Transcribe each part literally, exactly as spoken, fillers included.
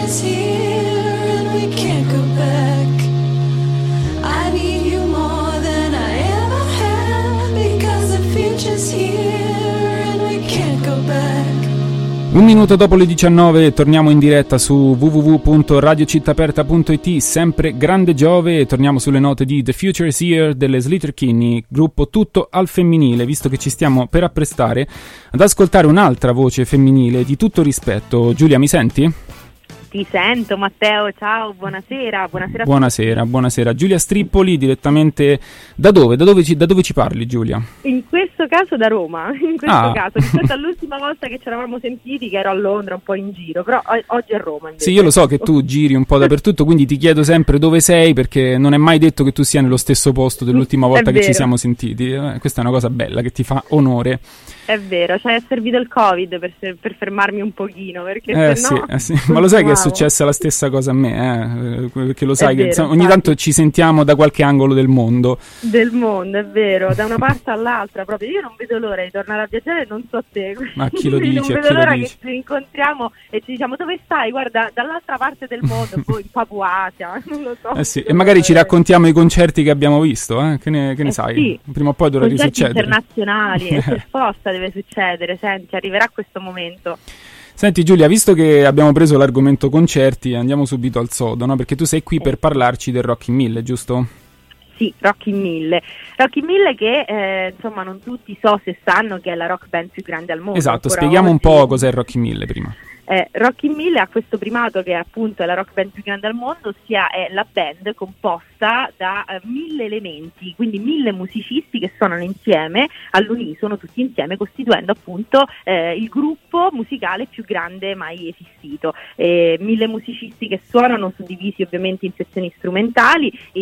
is here and we can't go back. I need you more than I ever had, because the future's here and we can't go back. Un minuto dopo le diciannove torniamo in diretta su w w w punto radio città aperta punto i t, sempre grande Giove, e torniamo sulle note di The Future is Here delle Sleater-Kinney, gruppo tutto al femminile, visto che ci stiamo per apprestare ad ascoltare un'altra voce femminile di tutto rispetto. Giulia, mi senti? Ti sento, Matteo, ciao, buonasera. Buonasera, buonasera, buonasera. Giulia Strippoli, direttamente da dove? Da dove ci, da dove ci parli, Giulia? In questo caso da Roma, in questo ah. caso, rispetto all'ultima volta che ci eravamo sentiti, che ero a Londra, un po' in giro, però o- oggi a Roma invece. Sì, io lo so che tu giri un po' dappertutto, quindi ti chiedo sempre dove sei, perché non è mai detto che tu sia nello stesso posto dell'ultima volta che ci siamo sentiti. Eh, questa è una cosa bella, che ti fa onore. È vero, cioè è servito il Covid per, per fermarmi un pochino, perché eh, se no... Sì, eh sì. Ma lo sai che è successa la stessa cosa a me, eh? Perché lo sai è che vero, ogni infatti. tanto ci sentiamo da qualche angolo del mondo. Del mondo, è vero, da una parte all'altra proprio. Io non vedo l'ora di tornare a viaggiare, non so te. Ma chi lo dice? Non vedo chi l'ora lo che dice? ci incontriamo e ci diciamo dove stai? Guarda, dall'altra parte del mondo, poi in Papua Asia, non lo so. Eh sì. E magari ci raccontiamo i concerti che abbiamo visto, eh? Che ne, che ne eh sai? Sì. Prima o poi dovrà Concerti risuccedere. internazionali, e per forza deve succedere. Senti, arriverà questo momento. Senti Giulia, visto che abbiamo preso l'argomento concerti, andiamo subito al sodo, no? Perché tu sei qui per parlarci del Rock in Mille, giusto? Sì, Rock in Mille. Rock in Mille che, eh, insomma, non tutti so se sanno che è la rock band più grande al mondo. Esatto, Ancora spieghiamo oggi. un po' cos'è Rock in Mille prima. Eh, Rock in Mille ha questo primato che appunto è la rock band più grande al mondo, ossia è la band composta da eh, mille elementi, quindi mille musicisti che suonano insieme all'unisono, tutti insieme, costituendo appunto eh, il gruppo musicale più grande mai esistito. Eh, mille musicisti che suonano, suddivisi ovviamente in sezioni strumentali. Il,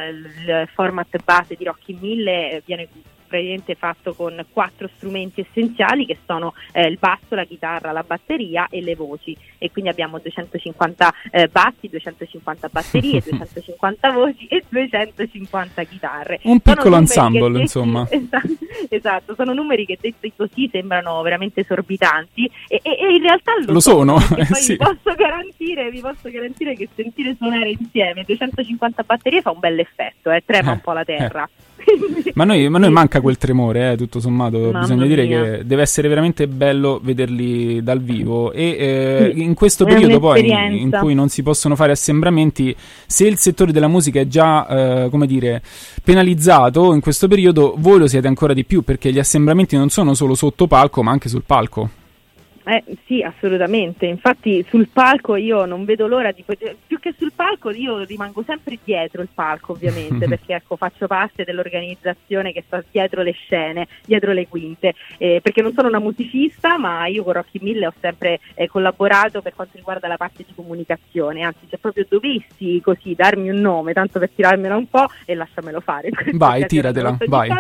il format base di Rock in Mille viene praticamente fatto con quattro strumenti essenziali che sono eh, il basso, la chitarra, la batteria e le voci, e quindi abbiamo duecentocinquanta eh, bassi, duecentocinquanta batterie, duecentocinquanta voci e duecentocinquanta chitarre. Un Sono piccolo numeri ensemble, detti, insomma. Esatto, esatto, sono numeri che detti così sembrano veramente esorbitanti e, e, e in realtà lo, lo sono, sono, eh, poi sì. vi posso garantire, vi posso garantire che sentire suonare insieme duecentocinquanta batterie fa un bel effetto, eh, trema Eh, un po' la terra. eh. Ma noi, ma noi manca quel tremore, eh, tutto sommato. Mamma bisogna dire mia. che deve essere veramente bello vederli dal vivo, e eh, Sì, in questo è periodo poi in, in un'esperienza. cui non si possono fare assembramenti, se il settore della musica è già eh, come dire penalizzato in questo periodo, voi lo siete ancora di più, perché gli assembramenti non sono solo sotto palco ma anche sul palco. Eh, sì, assolutamente. Infatti sul palco io non vedo l'ora di poter, più che sul palco io rimango sempre dietro il palco, ovviamente, perché ecco faccio parte dell'organizzazione che sta dietro le scene, dietro le quinte, eh, perché non sono una musicista, ma io con Rock in Mille ho sempre eh, collaborato per quanto riguarda la parte di comunicazione, anzi se proprio dovessi così darmi un nome, tanto per tirarmela un po' e lasciamelo fare. Vai, tiratela, vai.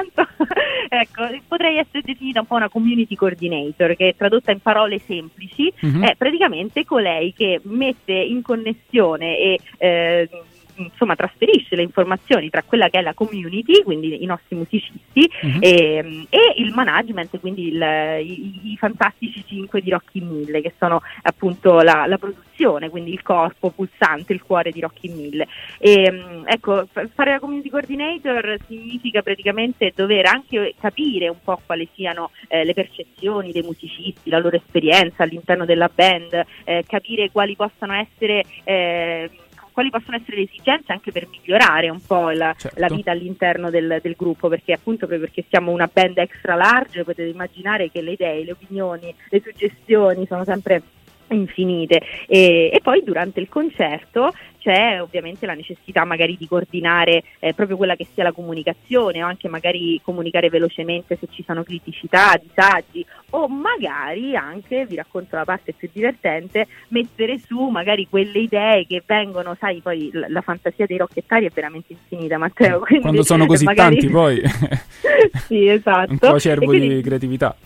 Ecco, potrei essere definita un po' una community coordinator, che tradotta in parole semplici Mhm. è praticamente colei che mette in connessione e eh, insomma trasferisce le informazioni tra quella che è la community, quindi i nostri musicisti, Mhm. e, e il management, quindi il, i, i fantastici cinque di Rock in Mille, che sono appunto la, la produzione, quindi il corpo pulsante, il cuore di Rock in Mille. E, ecco, f- fare la community coordinator significa praticamente dover anche capire un po' quali siano eh, le percezioni dei musicisti, la loro esperienza all'interno della band, eh, capire quali possano essere eh, quali possono essere le esigenze anche per migliorare un po' la, Certo. la vita all'interno del, del gruppo, perché appunto proprio perché siamo una band extra large potete immaginare che le idee, le opinioni, le suggestioni sono sempre infinite, e, e poi durante il concerto c'è ovviamente la necessità magari di coordinare eh, proprio quella che sia la comunicazione, o anche magari comunicare velocemente se ci sono criticità, disagi, o magari anche, vi racconto la parte più divertente, mettere su magari quelle idee che vengono, sai, poi la, la fantasia dei rockettari è veramente infinita, Matteo, quindi Quando sono così magari... tanti poi sì, esatto. un coacervo E quindi... di creatività.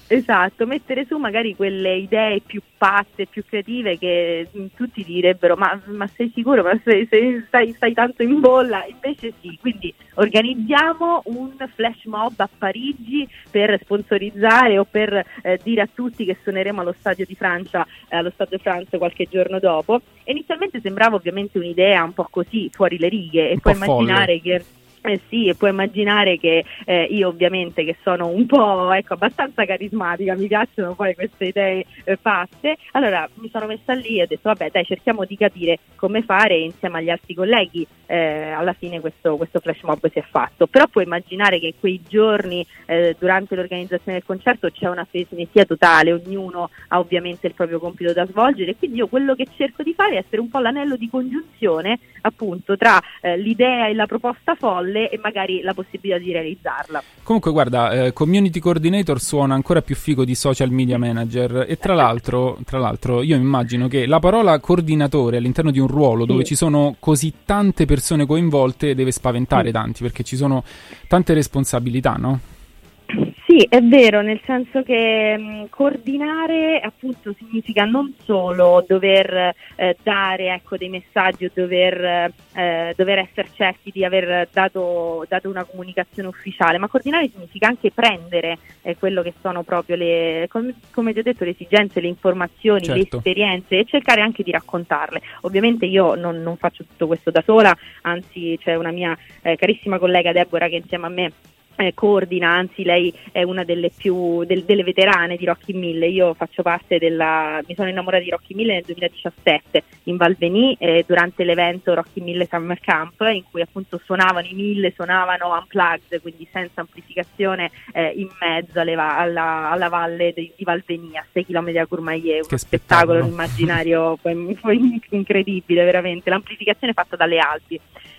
Esatto, mettere su magari quelle idee più pazze, più creative che mh, tutti direbbero ma, ma sei sicuro, ma sei, sei, stai, stai tanto in bolla? Invece sì, quindi organizziamo un flash mob a Parigi per sponsorizzare o per eh, dire a tutti che suoneremo allo Stadio di Francia, eh, allo Stade de France qualche giorno dopo. E inizialmente sembrava ovviamente un'idea un po' così, fuori le righe, e puoi immaginare che Eh sì, e puoi immaginare che eh, io ovviamente che sono un po', ecco, abbastanza carismatica, mi piacciono poi queste idee eh, pazze, allora mi sono messa lì e ho detto vabbè dai, cerchiamo di capire come fare, insieme agli altri colleghi eh, alla fine questo, questo flash mob si è fatto. Però puoi immaginare che in quei giorni eh, durante l'organizzazione del concerto c'è una frenesia totale, ognuno ha ovviamente il proprio compito da svolgere, e quindi io quello che cerco di fare è essere un po' l'anello di congiunzione appunto tra eh, l'idea e la proposta folle e magari la possibilità di realizzarla. Comunque guarda, eh, community coordinator suona ancora più figo di social media manager, e tra l'altro, tra l'altro io immagino che la parola coordinatore all'interno di un ruolo sì. dove ci sono così tante persone coinvolte deve spaventare sì. tanti, perché ci sono tante responsabilità, no? Sì, è vero, nel senso che mh, coordinare appunto significa non solo dover eh, dare ecco, dei messaggi o dover, eh, dover essere certi di aver dato, dato una comunicazione ufficiale, ma coordinare significa anche prendere eh, quello che sono proprio le, com- come ti ho detto, le esigenze, le informazioni, certo. le esperienze, e cercare anche di raccontarle. Ovviamente io non, non faccio tutto questo da sola, anzi c'è una mia eh, carissima collega Deborah che insieme a me Eh, coordina, anzi lei è una delle più del, delle veterane di Rock in Mille. Io faccio parte della, mi sono innamorata di Rock in Mille nel duemiladiciassette in Val Vení eh, durante l'evento Rock in Mille Summer Camp, in cui appunto suonavano i Mille, suonavano unplugged, quindi senza amplificazione eh, in mezzo alle va- alla, alla valle di, di Val Vení a sei chilometri da Courmayeur, uno spettacolo, un immaginario poi, poi incredibile veramente, l'amplificazione fatta dalle Alpi.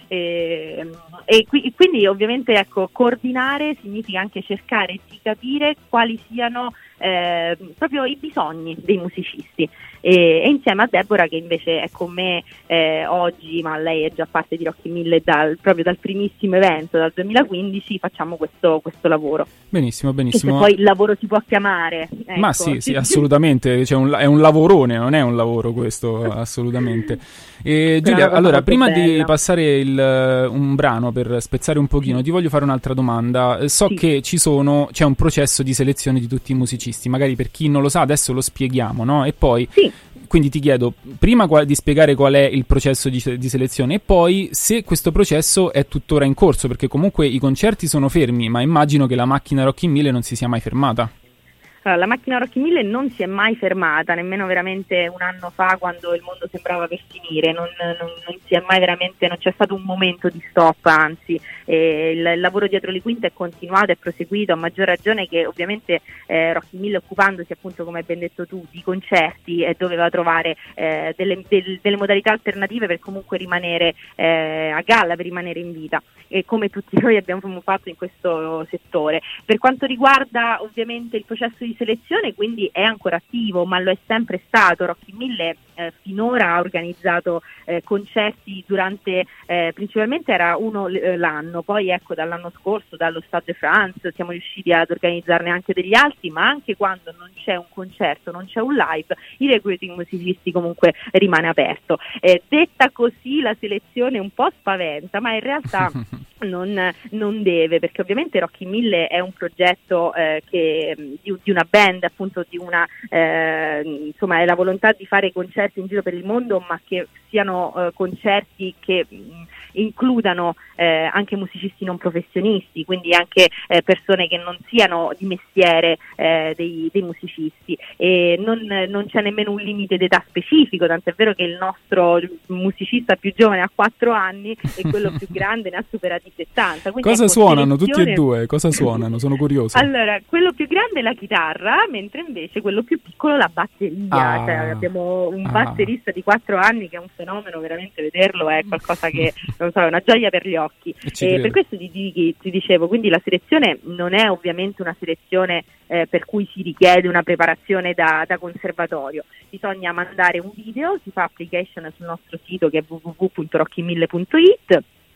E, e qui, quindi ovviamente ecco, coordinare significa anche cercare di capire quali siano eh, proprio i bisogni dei musicisti, e, e insieme a Deborah che invece è con me eh, oggi, ma lei è già parte di Rock in Mille dal, proprio dal primissimo evento, dal duemilaquindici, facciamo questo, questo lavoro. Benissimo, benissimo. E se poi il lavoro si può chiamare, ecco. Ma sì, sì, assolutamente, cioè un, è un lavorone, non è un lavoro questo, assolutamente. E Giulia, allora prima bella. di passare il, un brano per spezzare un pochino, ti voglio fare un'altra domanda. So sì. che ci sono, c'è un processo di selezione di tutti i musicisti, magari per chi non lo sa adesso lo spieghiamo, no? E poi sì. quindi ti chiedo prima qual- di spiegare qual è il processo di, di selezione, e poi se questo processo è tuttora in corso, perché comunque i concerti sono fermi, ma immagino che la macchina Rock in Mille non si sia mai fermata. Allora, la macchina Rock in Mille non si è mai fermata, nemmeno veramente un anno fa quando il mondo sembrava per finire, non, non, non si è mai veramente, non c'è stato un momento di stop, anzi eh, il, il lavoro dietro le quinte è continuato, è proseguito, a maggior ragione che ovviamente eh, Rock in Mille, occupandosi appunto come hai ben detto tu di concerti, eh, doveva trovare eh, delle, del, delle modalità alternative per comunque rimanere eh, a galla, per rimanere in vita, e come tutti noi abbiamo fatto in questo settore. Per quanto riguarda ovviamente il processo di selezione, quindi è ancora attivo, ma lo è sempre stato. Rock in Mille eh, finora ha organizzato eh, concerti durante, eh, principalmente era uno eh, l'anno, poi ecco dall'anno scorso, dallo Stade de France, siamo riusciti ad organizzarne anche degli altri, ma anche quando non c'è un concerto, non c'è un live, il recruiting musicisti comunque rimane aperto. Eh, detta così la selezione un po' spaventa, ma in realtà non, non deve, perché ovviamente Rock in Mille è un progetto eh, che di, di una band, appunto di una eh, insomma è la volontà di fare concerti in giro per il mondo, ma che siano eh, concerti che mh, includano eh, anche musicisti non professionisti, quindi anche eh, persone che non siano di mestiere eh, dei, dei musicisti, e non, non c'è nemmeno un limite d'età specifico, tant'è vero che il nostro musicista più giovane ha quattro anni e quello più grande ne ha superati settanta. Quindi, cosa ecco, suonano selezione... tutti e due? Cosa suonano? Sono curioso. Allora, quello più grande è la chitarra, mentre invece quello più piccolo la batteria. Ah, cioè, abbiamo un ah. batterista di quattro anni che è un fenomeno, veramente vederlo è qualcosa che non so, è una gioia per gli occhi. E, e per questo ti, ti, ti dicevo, quindi la selezione non è ovviamente una selezione eh, per cui si richiede una preparazione da, da conservatorio. Bisogna mandare un video, si fa application sul nostro sito che è w w w punto rock in mille punto i t,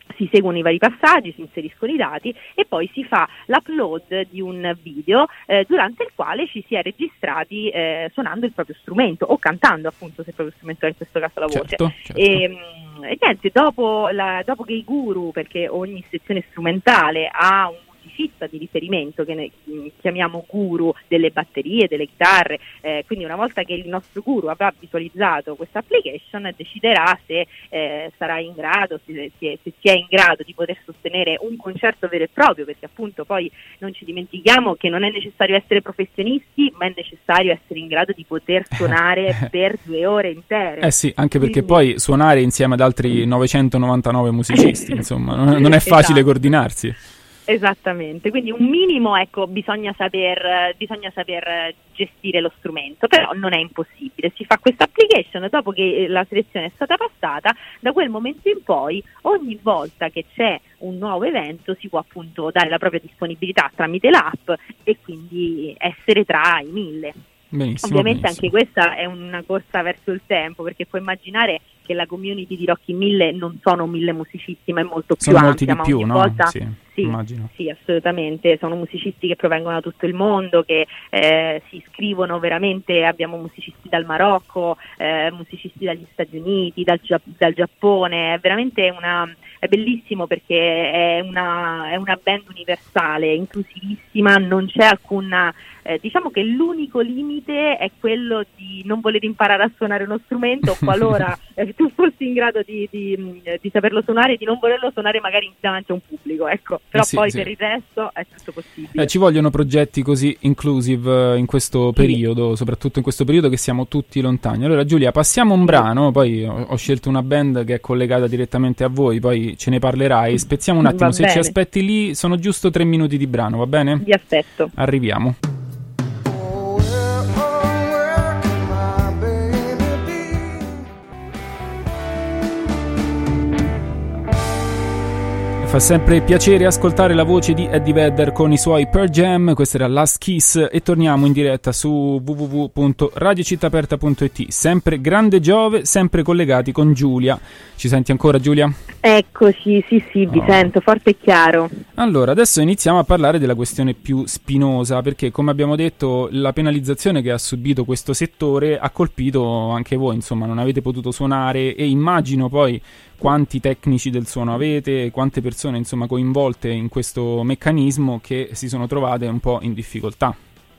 si seguono i vari passaggi, si inseriscono i dati e poi si fa l'upload di un video eh, durante il quale ci si è registrati eh, suonando il proprio strumento o cantando, appunto, se il proprio strumento è in questo caso la voce. Certo, certo. E, e niente, dopo, la, dopo che i guru, perché ogni sezione strumentale ha un musicista di riferimento che ne chiamiamo guru delle batterie, delle chitarre, eh, quindi una volta che il nostro guru avrà visualizzato questa application deciderà se eh, sarà in grado, se, se, se si è in grado di poter sostenere un concerto vero e proprio, perché appunto poi non ci dimentichiamo che non è necessario essere professionisti, ma è necessario essere in grado di poter suonare per due ore intere. Eh sì, anche perché Quindi... poi suonare insieme ad altri novecentonovantanove musicisti, insomma, non, non è facile esatto. coordinarsi. Esattamente, quindi un minimo, ecco, bisogna saper, bisogna saper gestire lo strumento, però non è impossibile. Si fa questa application, dopo che la selezione è stata passata, da quel momento in poi ogni volta che c'è un nuovo evento si può appunto dare la propria disponibilità tramite l'app e quindi essere tra i mille. Benissimo, Ovviamente benissimo. anche questa è una corsa verso il tempo, perché puoi immaginare che la community di Rock in Mille non sono mille musicisti, ma è molto più Sono ampia. molti di più, ogni no? volta... Sì, Sì, immagino. sì, assolutamente, sono musicisti che provengono da tutto il mondo, che eh, si iscrivono veramente, abbiamo musicisti dal Marocco, eh, musicisti dagli Stati Uniti, dal, Gia- dal Giappone, è veramente una, è bellissimo perché è una, è una band universale, inclusivissima, non c'è alcuna, eh, diciamo che l'unico limite è quello di non voler imparare a suonare uno strumento, qualora eh, tu fossi in grado di, di, di saperlo suonare, di non volerlo suonare magari davanti a un pubblico, ecco. Però Eh sì, poi sì. per il resto è tutto possibile. Eh, ci vogliono progetti così inclusive eh, in questo Sì. periodo, soprattutto in questo periodo che siamo tutti lontani. Allora Giulia, passiamo un brano, poi ho, ho scelto una band che è collegata direttamente a voi, poi ce ne parlerai. Spezziamo un attimo, Va se ci bene. aspetti lì sono giusto tre minuti di brano, va bene? Vi aspetto. Arriviamo. Fa sempre piacere ascoltare la voce di Eddie Vedder con i suoi Pearl Jam. Questa era Last Kiss e torniamo in diretta su w w w punto radio città aperta punto i t. Sempre grande Giove, sempre collegati con Giulia. Ci senti ancora, Giulia? Eccoci, sì sì, vi Oh. sento forte e chiaro. Allora, adesso iniziamo a parlare della questione più spinosa, perché come abbiamo detto la penalizzazione che ha subito questo settore ha colpito anche voi, insomma non avete potuto suonare e immagino poi quanti tecnici del suono avete, quante persone insomma coinvolte in questo meccanismo che si sono trovate un po' in difficoltà.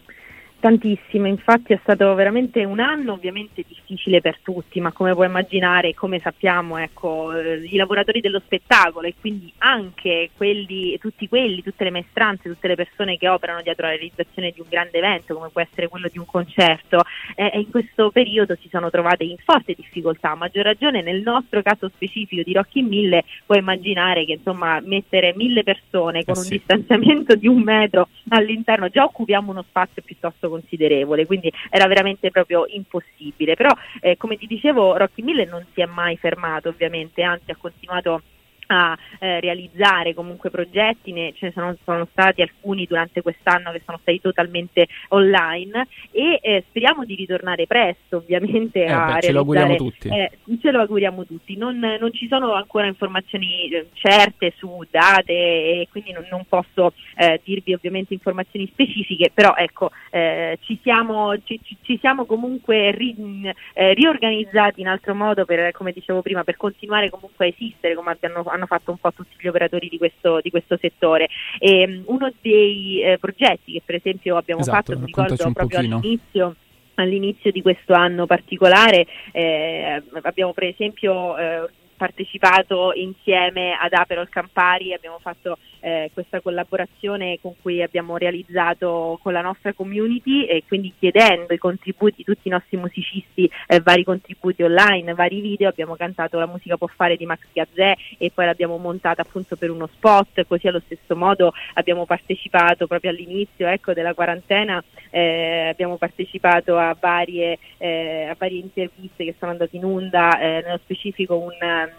Tantissime, infatti è stato veramente un anno ovviamente difficile per tutti, ma come puoi immaginare, come sappiamo, ecco, eh, i lavoratori dello spettacolo e quindi anche quelli, tutti quelli, tutte le maestranze, tutte le persone che operano dietro la realizzazione di un grande evento, come può essere quello di un concerto, eh, in questo periodo si sono trovate in forte difficoltà. A maggior ragione nel nostro caso specifico di Rock in Mille, puoi immaginare che insomma mettere mille persone con Eh un sì. distanziamento di un metro all'interno, già occupiamo uno spazio piuttosto considerevole, quindi era veramente proprio impossibile. Però eh, come ti dicevo, Rock in Mille non si è mai fermato ovviamente, anzi ha continuato a eh, realizzare comunque progetti, ne, ce ne sono, sono stati alcuni durante quest'anno che sono stati totalmente online e eh, speriamo di ritornare presto ovviamente Eh, a beh, ce lo auguriamo realizzare- tutti. eh, ce lo auguriamo tutti, non, non ci sono ancora informazioni eh, certe su date e quindi non, non posso eh, dirvi ovviamente informazioni specifiche, però ecco eh, ci, siamo, ci, ci- ci siamo comunque ri, mh, eh, riorganizzati in altro modo per, come dicevo prima, per continuare comunque a esistere come abbiano, hanno fatto un po' tutti gli operatori di questo, di questo settore. E, mh, uno dei eh, progetti che per esempio abbiamo Esatto, fatto, mi raccontaci ricordo un proprio pochino. all'inizio all'inizio di questo anno particolare, eh, abbiamo per esempio eh, partecipato insieme ad Aperol Campari, abbiamo fatto eh, questa collaborazione con cui abbiamo realizzato con la nostra community e quindi chiedendo i contributi di tutti i nostri musicisti, eh, vari contributi online, vari video, abbiamo cantato La musica può fare di Max Gazzè e poi l'abbiamo montata appunto per uno spot, così allo stesso modo abbiamo partecipato proprio all'inizio ecco, della quarantena, eh, abbiamo partecipato a varie, eh, a varie interviste che sono andate in onda, eh, nello specifico un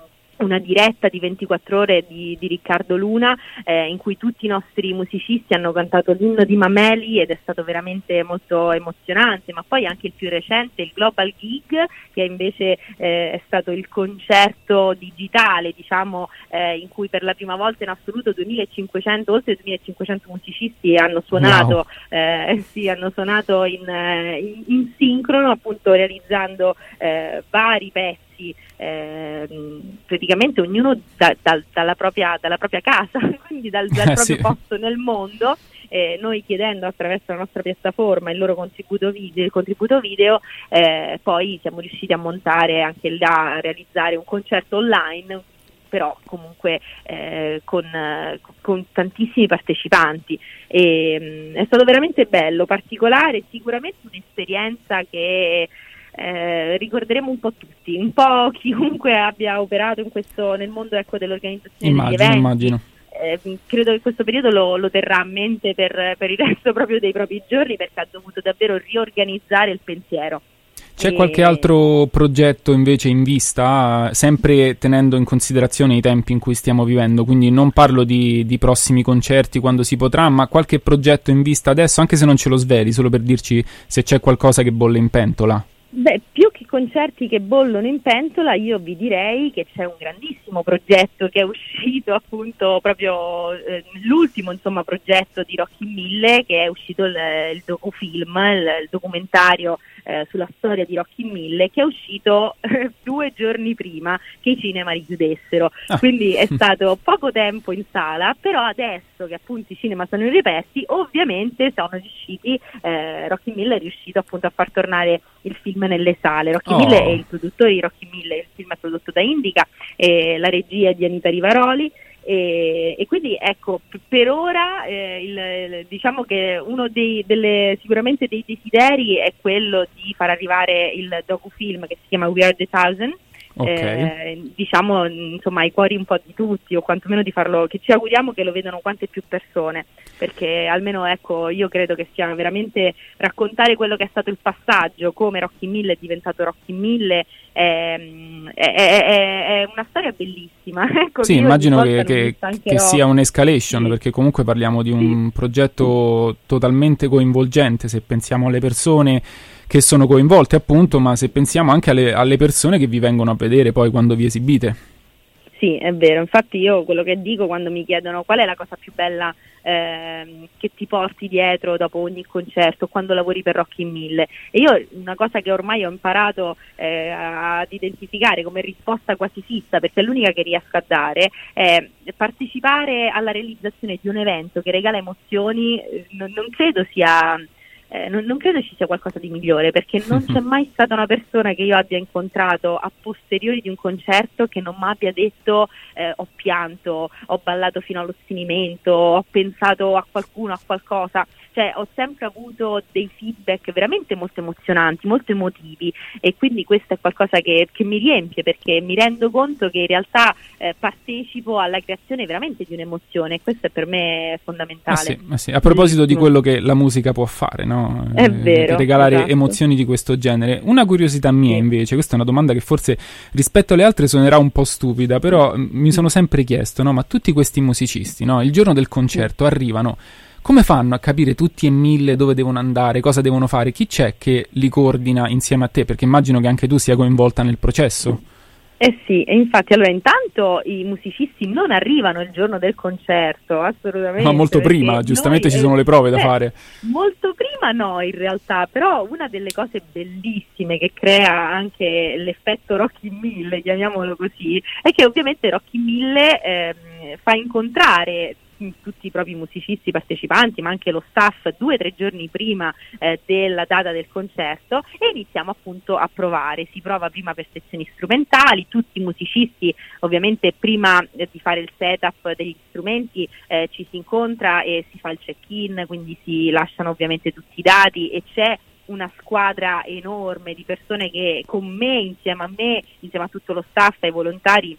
una diretta di ventiquattro ore di, di Riccardo Luna, eh, in cui tutti i nostri musicisti hanno cantato l'inno di Mameli, ed è stato veramente molto emozionante. Ma poi anche il più recente, il Global Gig, che invece eh, è stato il concerto digitale, diciamo, eh, in cui per la prima volta in assoluto duemilacinquecento, oltre duemilacinquecento musicisti hanno suonato, wow. eh, sì, hanno suonato in, in, in sincrono, appunto realizzando eh, vari pezzi, eh, praticamente ognuno da, da, dalla, propria, dalla propria casa, quindi dal, dal proprio sì. posto nel mondo. Eh, noi chiedendo attraverso la nostra piattaforma il loro contributo video, il contributo video eh, poi siamo riusciti a montare anche là, a realizzare un concerto online, però comunque eh, con, con tantissimi partecipanti, e mh, è stato veramente bello, particolare, sicuramente un'esperienza che Eh, ricorderemo un po' tutti, un po' chiunque abbia operato in questo, nel mondo, ecco, dell'organizzazione immagino, degli eventi. Immagino. Eh, credo che questo periodo lo, lo terrà a mente per, per il resto proprio dei propri giorni, perché ha dovuto davvero riorganizzare il pensiero. C'è e... qualche altro progetto invece in vista, sempre tenendo in considerazione i tempi in cui stiamo vivendo? Quindi non parlo di, di prossimi concerti quando si potrà, ma qualche progetto in vista adesso, anche se non ce lo sveli, solo per dirci se c'è qualcosa che bolle in pentola. Beh, più che concerti che bollono in pentola, io vi direi che c'è un grandissimo progetto che è uscito, appunto, proprio eh, l'ultimo, insomma, progetto di Rocky Mille, che è uscito il, il docufilm, il, il documentario eh, sulla storia di Rocky Mille, che è uscito eh, due giorni prima che i cinema richiudessero. Ah. Quindi è stato poco tempo in sala, però adesso che appunto i cinema sono riaperti, ovviamente sono riusciti, eh, Rocky Mille è riuscito appunto a far tornare il film nelle sale. Rocky oh. Mille è il produttore di Rocky Mille, il film è prodotto da Indica, e la regia è di Anita Rivaroli, e, e quindi ecco, p- per ora eh, il, il, diciamo che uno dei delle, sicuramente dei desideri è quello di far arrivare il docufilm che si chiama We Are the Thousand. Okay. Eh, diciamo, insomma, ai cuori un po' di tutti, o quantomeno di farlo, che ci auguriamo che lo vedano quante più persone, perché almeno, ecco, io credo che sia veramente raccontare quello che è stato il passaggio, come Rocky Mille è diventato Rocky Mille, è, è, è, è una storia bellissima. Ecco, sì, immagino che, che, che sia un'escalation, sì. perché comunque parliamo di un sì. progetto totalmente coinvolgente, se pensiamo alle persone che sono coinvolte, appunto, ma se pensiamo anche alle, alle persone che vi vengono a vedere poi quando vi esibite. Sì, è vero, infatti io quello che dico quando mi chiedono qual è la cosa più bella eh, che ti porti dietro dopo ogni concerto, quando lavori per Rocky Mille, e io una cosa che ormai ho imparato eh, ad identificare come risposta quasi fissa, perché è l'unica che riesco a dare, è partecipare alla realizzazione di un evento che regala emozioni. non, non credo sia... Eh, non, non credo ci sia qualcosa di migliore, perché non c'è mai stata una persona che io abbia incontrato a posteriori di un concerto che non mi abbia detto eh, ho pianto, ho ballato fino allo sfinimento, ho pensato a qualcuno, a qualcosa. Cioè, ho sempre avuto dei feedback veramente molto emozionanti, molto emotivi, e quindi questo è qualcosa che, che mi riempie, perché mi rendo conto che in realtà eh, partecipo alla creazione veramente di un'emozione, e questo è per me fondamentale. Ah sì, ah sì. A proposito di quello che la musica può fare, no? È vero, regalare esatto. emozioni di questo genere. Una curiosità mia, sì. invece, questa è una domanda che forse rispetto alle altre suonerà un po' stupida, però mi sono sempre chiesto, no? Ma tutti questi musicisti, no? Il giorno del concerto sì. arrivano. Come fanno a capire tutti e mille dove devono andare, cosa devono fare? Chi c'è che li coordina insieme a te? Perché immagino che anche tu sia coinvolta nel processo. Eh sì, e infatti, allora, intanto i musicisti non arrivano il giorno del concerto, assolutamente. Ma molto prima, giustamente noi, ci sono le prove beh, da fare. Molto prima no, in realtà, però una delle cose bellissime che crea anche l'effetto Rocky Mille, chiamiamolo così, è che ovviamente Rocky Mille eh, fa incontrare tutti i propri musicisti partecipanti, ma anche lo staff, due o tre giorni prima eh, della data del concerto, e iniziamo appunto a provare. Si prova prima per sezioni strumentali, tutti i musicisti ovviamente prima eh, di fare il setup degli strumenti eh, ci si incontra e si fa il check-in, quindi si lasciano ovviamente tutti i dati, e c'è una squadra enorme di persone che con me, insieme a me, insieme a tutto lo staff e ai volontari,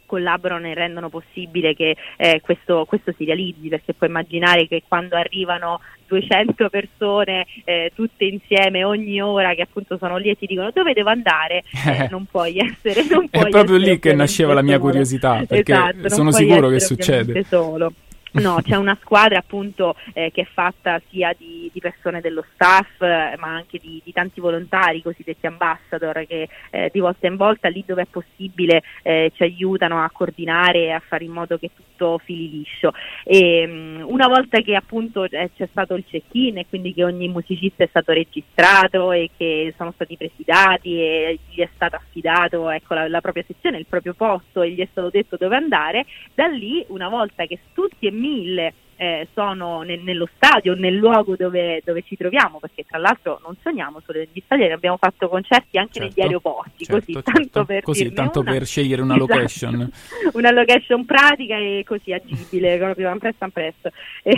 collaborano e rendono possibile che eh, questo, questo si realizzi, perché puoi immaginare che quando arrivano duecento persone eh, tutte insieme ogni ora, che appunto sono lì e ti dicono dove devo andare, eh, non puoi essere non puoi è proprio essere lì che nasceva la mia solo. curiosità, perché Esatto, sono sicuro che succede solo. No, c'è una squadra appunto eh, che è fatta sia di, di persone dello staff, eh, ma anche di, di tanti volontari, cosiddetti ambassador, che eh, di volta in volta, lì dove è possibile, eh, ci aiutano a coordinare e a fare in modo che tutto fili liscio. E, um, una volta che appunto eh, c'è stato il check-in, e quindi che ogni musicista è stato registrato e che sono stati presi dati e gli è stato affidato, ecco, la, la propria sezione, il proprio posto, e gli è stato detto dove andare, da lì, una volta che tutti e mille eh, sono ne- nello stadio, nel luogo dove, dove ci troviamo, perché tra l'altro non sogniamo solo negli stadi, abbiamo fatto concerti anche certo, negli aeroporti, certo, così certo. tanto per così tanto una. per scegliere una Esatto. location una location pratica e così agibile, proprio presto presto.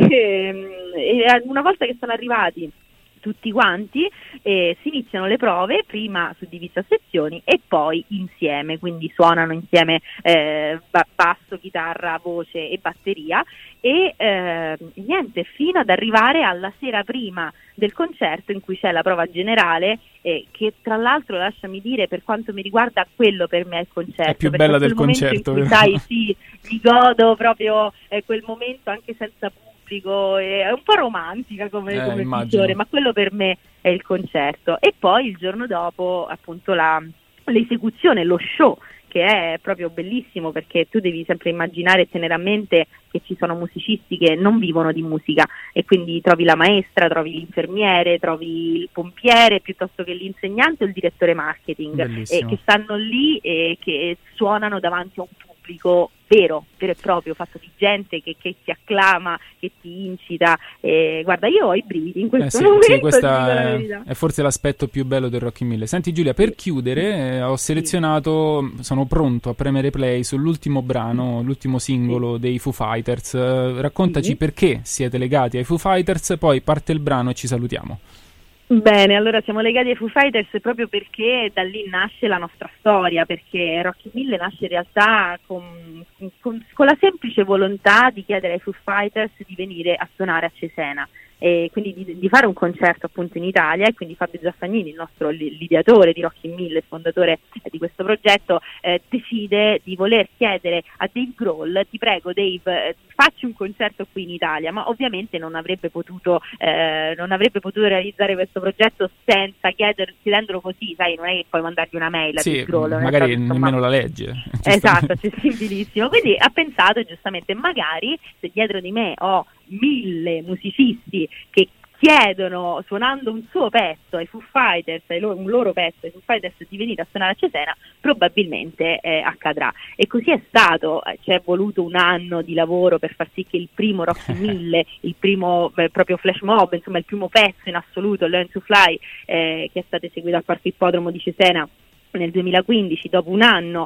E, e una volta che sono arrivati tutti quanti, eh, si iniziano le prove, prima suddivise a sezioni e poi insieme, quindi suonano insieme eh, basso, chitarra, voce e batteria, e eh, niente, fino ad arrivare alla sera prima del concerto, in cui c'è la prova generale, eh, che tra l'altro, lasciami dire, per quanto mi riguarda, quello per me è il concerto, è più bella del concerto, in cui, vero? sai, sì, mi godo proprio eh, quel momento anche senza pubblico, è un po' romantica come, eh, come immagino. visione, ma quello per me è il concerto. E poi il giorno dopo appunto la, l'esecuzione, lo show, che è proprio bellissimo, perché tu devi sempre immaginare e tenere a mente che ci sono musicisti che non vivono di musica, e quindi trovi la maestra, trovi l'infermiere, trovi il pompiere, piuttosto che l'insegnante o il direttore marketing, eh, che stanno lì e che suonano davanti a un pubblico vero, vero e proprio, fatto di gente che, che ti acclama, che ti incita. Eh, guarda, io ho i brividi in questo eh sì, momento. Sì, questa è, è forse l'aspetto più bello del Rock in Mille. Senti Giulia, per chiudere eh, ho selezionato, sono pronto a premere play sull'ultimo brano, l'ultimo singolo sì. dei Foo Fighters. Uh, raccontaci sì. perché siete legati ai Foo Fighters, poi parte il brano e ci salutiamo. Bene, allora siamo legati ai Foo Fighters proprio perché da lì nasce la nostra storia, perché Rock in Mille nasce in realtà con, con, con la semplice volontà di chiedere ai Foo Fighters di venire a suonare a Cesena, e quindi di, di fare un concerto appunto in Italia, e quindi Fabio Zaffagnini, il nostro l'ideatore di Rock in Mille, fondatore di questo progetto, eh, decide di voler chiedere a Dave Grohl: ti prego Dave, eh, facci un concerto qui in Italia. Ma ovviamente non avrebbe potuto eh, non avrebbe potuto realizzare questo progetto senza chieder, chiedendolo così, sai, non è che puoi mandargli una mail a sì, Dave Grohl, magari insomma, nemmeno la legge. Esatto, accessibilissimo. Quindi ha pensato giustamente, magari se dietro di me ho mille musicisti che chiedono, suonando un suo pezzo ai Foo Fighters, un loro pezzo ai Foo Fighters, di venire a suonare a Cesena, probabilmente eh, accadrà. E così è stato. Ci è voluto un anno di lavoro per far sì che il primo Rock in Mille, il primo eh, proprio flash mob, insomma il primo pezzo in assoluto, Learn to Fly, eh, che è stato eseguito al Parco Ippodromo di Cesena nel duemilaquindici, dopo un anno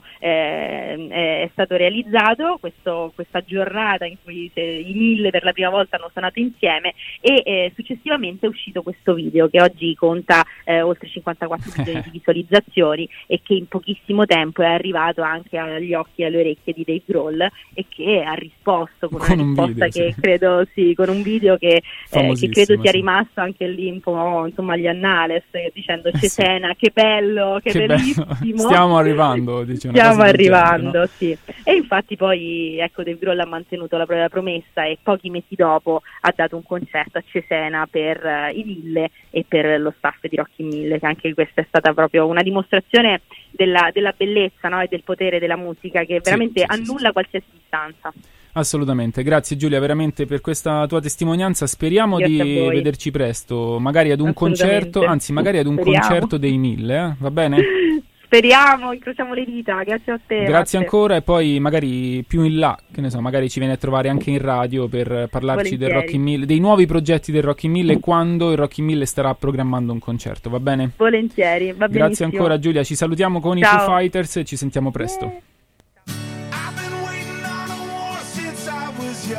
eh, è stato realizzato questo, questa giornata in cui i mille per la prima volta hanno suonato insieme, e eh, successivamente è uscito questo video che oggi conta eh, oltre cinquantaquattro milioni di visualizzazioni, e che in pochissimo tempo è arrivato anche agli occhi e alle orecchie di Dave Grohl, e che ha risposto con, con una risposta video, che sì. credo sì, con un video che, eh, che credo sia sì. rimasto anche lì un po', insomma, agli annales, dicendo Cesena, sì. che bello, che, che bellissimo. Stiamo arrivando, dice una Stiamo arrivando, genere, no? sì. E infatti poi, ecco, Dave Grohl ha mantenuto la propria promessa, e pochi mesi dopo ha dato un concerto a Cesena per uh, i Mille e per lo staff di Rock in Mille, che anche questa è stata proprio una dimostrazione della, della bellezza, no? E del potere della musica, che veramente sì, sì, annulla sì, sì. qualsiasi distanza. Assolutamente, grazie Giulia veramente per questa tua testimonianza. Speriamo Grazie di vederci presto, magari ad un concerto, anzi magari ad un Speriamo. concerto dei Mille, eh? Va bene? Speriamo, incrociamo le dita, grazie a te. Grazie grazie. ancora, e poi magari più in là, che ne so, magari ci viene a trovare anche in radio per parlarci del Rock in Mille, dei nuovi progetti del Rock in Mille, quando il Rock in Mille starà programmando un concerto, va bene? Volentieri, va benissimo. Grazie ancora Giulia, ci salutiamo con Ciao. i Foo Fighters e ci sentiamo presto. Yeah.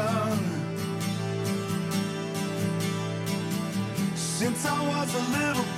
Since I was a little